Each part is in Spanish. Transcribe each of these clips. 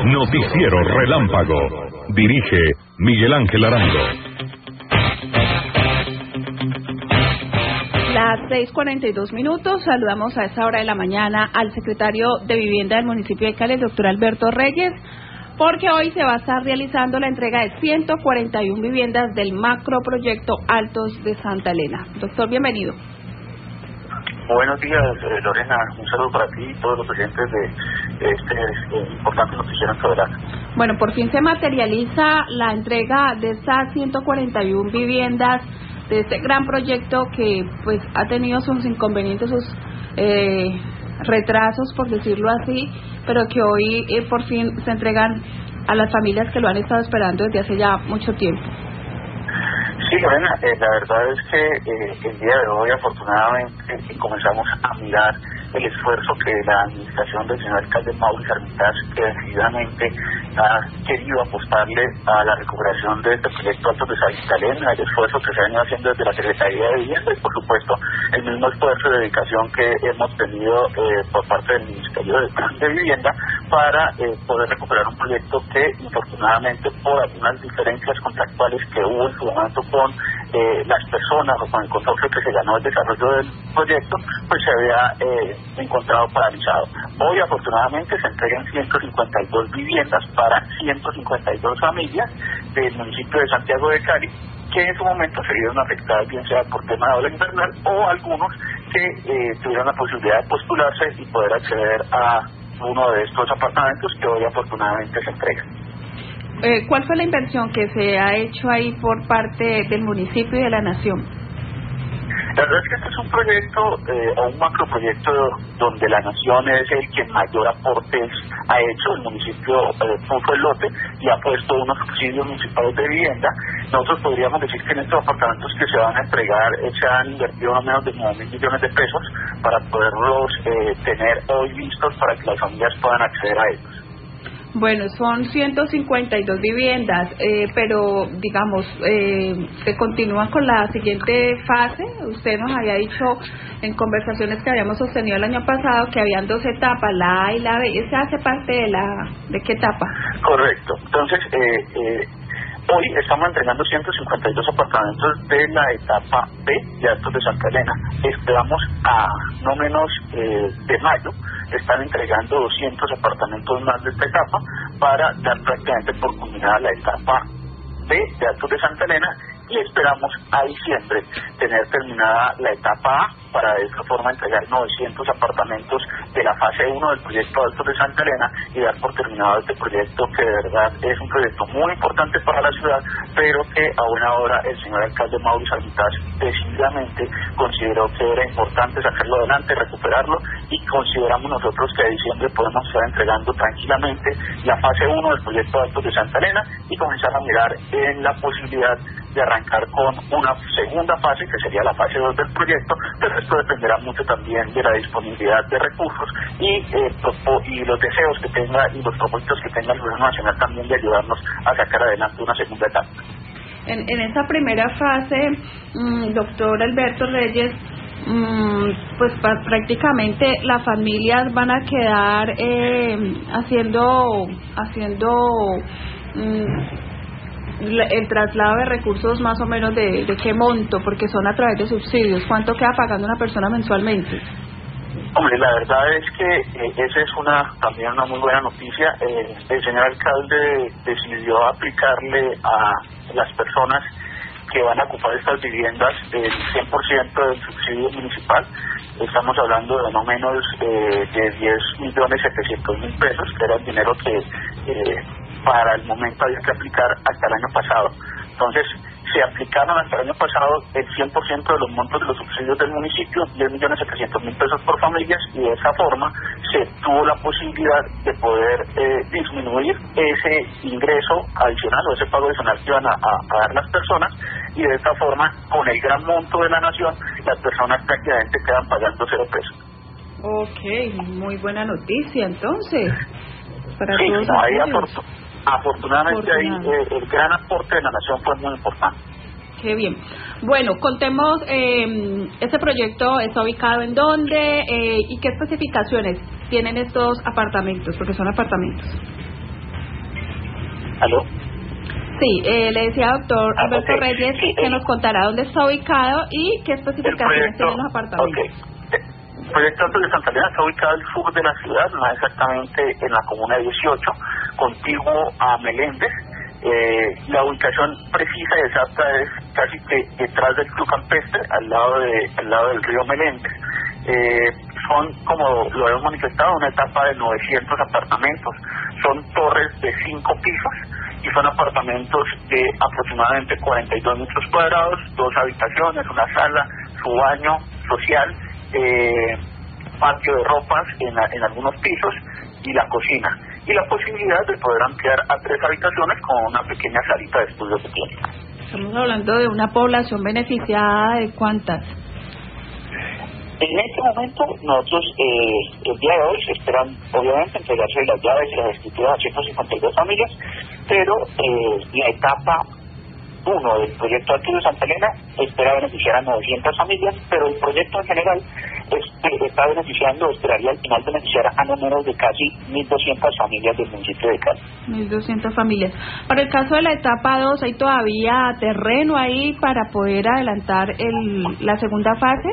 Noticiero Relámpago. Dirige Miguel Ángel Arango. Las 6:42. Saludamos a esta hora de la mañana al secretario de Vivienda del municipio de Cali, el doctor Alberto Reyes, porque hoy se va a estar realizando la entrega de 141 viviendas del macroproyecto Altos de Santa Elena. Doctor, bienvenido. Buenos días, Lorena. Un saludo para ti y todos los oyentes de este importante noticiero en Soberana. Bueno, por fin se materializa la entrega de estas 141 viviendas de este gran proyecto que pues ha tenido sus inconvenientes, sus retrasos, por decirlo así, pero que hoy por fin se entregan a las familias que lo han estado esperando desde hace ya mucho tiempo. Sí, Lorena, la verdad es que el día de hoy afortunadamente comenzamos a mirar el esfuerzo que la administración del señor alcalde Mauricio Armitage, que decididamente ha querido apostarle a la recuperación de este proyecto Altos de Santa Elena, el esfuerzo que se ha venido haciendo desde la Secretaría de Vivienda y por supuesto el mismo esfuerzo de dedicación que hemos tenido por parte del Ministerio de Vivienda para poder recuperar un proyecto que infortunadamente por algunas diferencias contractuales que hubo en su momento con las personas o con el consorcio que se ganó el desarrollo del proyecto, pues se había encontrado paralizado. Hoy afortunadamente se entregan 152 viviendas para 152 familias del municipio de Santiago de Cali que en su momento se vieron afectadas, bien sea por tema de ola invernal o algunos que tuvieron la posibilidad de postularse y poder acceder a uno de estos apartamentos que hoy afortunadamente se entregan. ¿Cuál fue la inversión que se ha hecho ahí por parte del municipio y de la nación? La verdad es que este es un proyecto o un macroproyecto donde la nación es el que mayor aportes ha hecho. El municipio puso el lote y ha puesto unos subsidios municipales de vivienda. Nosotros podríamos decir que en estos apartamentos que se van a entregar se han invertido no menos de 9.000 millones de pesos para poderlos tener hoy listos para que las familias puedan acceder a ellos. Bueno, son 152 viviendas, pero digamos, se continúa con la siguiente fase. Usted nos había dicho en conversaciones que habíamos sostenido el año pasado que habían 2 etapas, la A y la B. ¿Esa hace parte de qué etapa? Correcto. Entonces, hoy estamos entregando 152 apartamentos de la etapa B de Altos de Santa Elena. Esperamos a no menos de mayo están entregando 200 apartamentos más de esta etapa para dar prácticamente por culminada la etapa B de Altos de Santa Elena y esperamos a diciembre tener terminada la etapa A para de esta forma entregar 900 apartamentos de la fase 1 del proyecto Altos de Santa Elena y dar por terminado este proyecto que de verdad es un proyecto muy importante para la ciudad, pero que a buena hora el señor alcalde Mauricio Armitage decididamente consideró que era importante sacarlo adelante, recuperarlo y consideramos nosotros que a diciembre podemos estar entregando tranquilamente la fase 1 del proyecto Altos de Santa Elena y comenzar a mirar en la posibilidad de arrancar con una segunda fase que sería la fase 2 del proyecto, pero esto dependerá mucho también de la disponibilidad de recursos y los deseos que tenga y los propósitos que tenga el gobierno nacional también de ayudarnos a sacar adelante una segunda etapa. En esa primera fase, doctor Alberto Reyes, pues prácticamente las familias van a quedar haciendo el traslado de recursos más o menos de qué monto, porque son a través de subsidios. ¿Cuánto queda pagando una persona mensualmente? Hombre, la verdad es que esa es también una muy buena noticia. El señor alcalde decidió aplicarle a las personas que van a ocupar estas viviendas el 100% del subsidio municipal. Estamos hablando de no menos de 10.700.000 pesos, que era el dinero que para el momento había que aplicar hasta el año pasado. Entonces, se aplicaron hasta el año pasado el 100% de los montos de los subsidios del municipio, 10.700.000 pesos por familias, y de esa forma se tuvo la posibilidad de poder disminuir ese ingreso adicional o ese pago adicional que iban a dar las personas, y de esta forma, con el gran monto de la nación, las personas prácticamente quedan pagando 0 pesos. Ok, muy buena noticia entonces. Para sí, todos ahí afortunadamente ahí el gran aporte de la nación fue muy importante. Qué bien. Bueno, contemos, este proyecto está ubicado en dónde y qué especificaciones tienen estos apartamentos, porque son apartamentos. ¿Aló? Sí, le decía doctor Alberto Reyes que nos contará dónde está ubicado y qué especificaciones tienen los apartamentos. El proyecto Altos de Santa Elena está ubicado al sur de la ciudad, más exactamente en la comuna 18, contiguo a Meléndez. La ubicación precisa y exacta es casi que detrás del Club Campestre, al lado del río Meléndez. Son, como lo hemos manifestado, una etapa de 900 apartamentos. Son torres de 5 pisos y son apartamentos de aproximadamente 42 metros cuadrados, 2 habitaciones, una sala, su baño social, patio de ropas en algunos pisos y la cocina. Y la posibilidad de poder ampliar a 3 habitaciones con una pequeña salita de estudios de clínica. Estamos hablando de una población beneficiada de ¿cuántas? En este momento, nosotros, el día de hoy, se esperan, obviamente, entregarse las llaves y las escrituras a 152 familias, pero la etapa 1 del proyecto Altos de Santa Elena espera beneficiar a 900 familias, pero el proyecto en general está beneficiando, esperaría al final beneficiar a no menos de casi 1.200 familias del municipio de Cali. 1.200 familias. Para el caso de la etapa 2, ¿hay todavía terreno ahí para poder adelantar la segunda fase?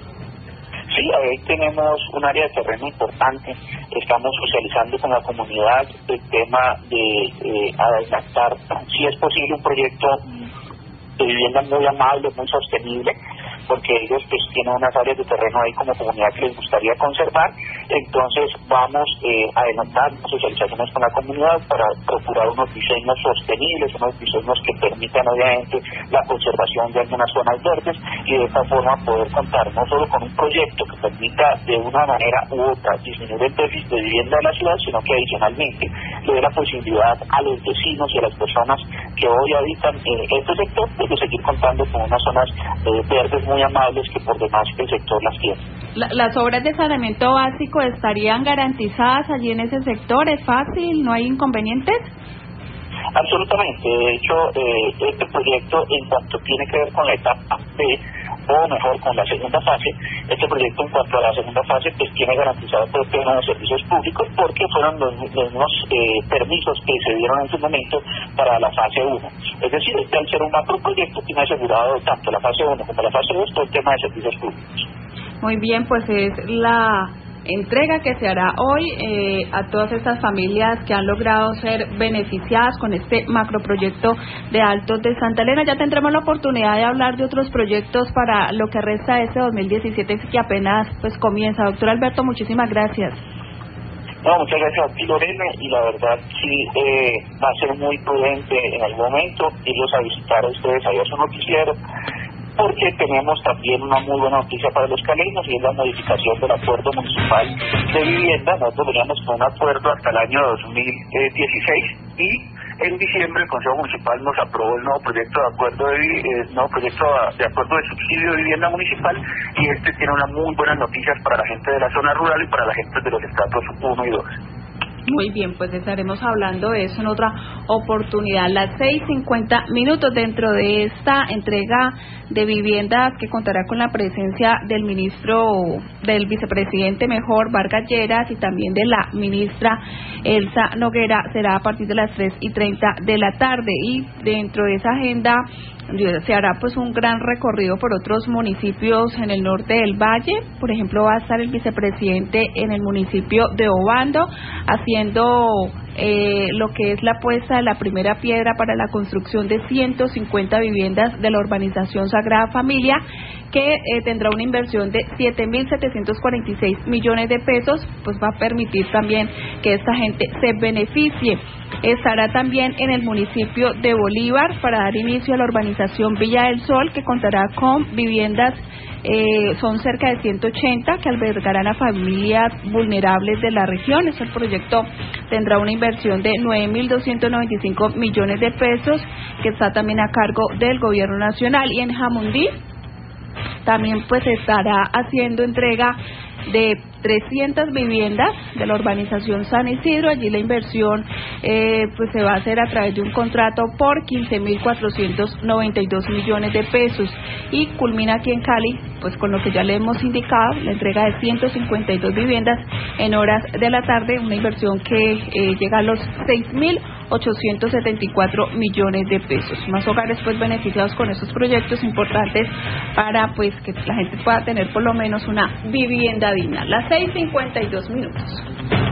Sí, ahí tenemos un área de terreno importante. Estamos socializando con la comunidad el tema de adelantar, si es posible, un proyecto de vivienda muy amable, muy sostenible, porque ellos pues tienen unas áreas de terreno ahí como comunidad que les gustaría conservar. Entonces vamos a adelantar socializaciones con la comunidad para procurar unos diseños sostenibles, unos diseños que permitan obviamente la conservación de algunas zonas verdes y de esta forma poder contar no solo con un proyecto que permita de una manera u otra disminuir el déficit de vivienda de la ciudad, sino que adicionalmente le dé la posibilidad a los vecinos y a las personas que hoy habitan este sector pues, de seguir contando con unas zonas verdes muy amables que por demás el sector las tiene. ¿Las obras de saneamiento básico estarían garantizadas allí en ese sector? ¿Es fácil? ¿No hay inconvenientes? Absolutamente. De hecho, este proyecto, en cuanto tiene que ver con la etapa B, o mejor con la segunda fase, este proyecto en cuanto a la segunda fase pues tiene garantizado todo el tema de servicios públicos porque fueron los mismos permisos que se dieron en su momento para la fase 1. Es decir, este al ser un macroproyecto tiene asegurado tanto la fase 1 como la fase 2 todo el tema de servicios públicos. Muy bien, pues es la entrega que se hará hoy a todas estas familias que han logrado ser beneficiadas con este macroproyecto de Altos de Santa Elena. Ya tendremos la oportunidad de hablar de otros proyectos para lo que resta de este 2017 que apenas pues comienza. Doctor Alberto, muchísimas gracias. No, muchas gracias a ti, Lorena, y la verdad sí va a ser muy prudente en algún momento irlos a visitar a ustedes allá a su noticiero, porque tenemos también una muy buena noticia para los caleños y es la modificación del acuerdo municipal de vivienda. Nosotros veníamos con un acuerdo hasta el año 2016 y en diciembre el Consejo Municipal nos aprobó el nuevo proyecto de acuerdo de subsidio de vivienda municipal y este tiene unas muy buenas noticias para la gente de la zona rural y para la gente de los estratos 1 y 2. Muy bien, pues estaremos hablando de eso en otra oportunidad. Las 6:50 dentro de esta entrega de viviendas que contará con la presencia del vicepresidente Vargas Lleras y también de la ministra Elsa Noguera. Será a partir de las 3:30 de la tarde y dentro de esa agenda se hará pues un gran recorrido por otros municipios en el norte del valle. Por ejemplo, va a estar el vicepresidente en el municipio de Obando haciendo lo que es la puesta de la primera piedra para la construcción de 150 viviendas de la urbanización Sagrada Familia, que tendrá una inversión de 7.746 millones de pesos, pues va a permitir también que esta gente se beneficie. Estará también en el municipio de Bolívar para dar inicio a la urbanización Villa del Sol, que contará con viviendas, son cerca de 180 que albergarán a familias vulnerables de la región. Este proyecto tendrá una inversión de 9.295 millones de pesos, que está también a cargo del gobierno nacional. Y en Jamundí también pues estará haciendo entrega de 300 viviendas de la urbanización San Isidro. Allí la inversión pues se va a hacer a través de un contrato por 15.492 millones de pesos y culmina aquí en Cali pues con lo que ya le hemos indicado, la entrega de 152 viviendas en horas de la tarde, una inversión que llega a los 6.000 874 millones de pesos. Más hogares pues beneficiados con estos proyectos importantes para pues que la gente pueda tener por lo menos una vivienda digna. Las 6:52 minutos.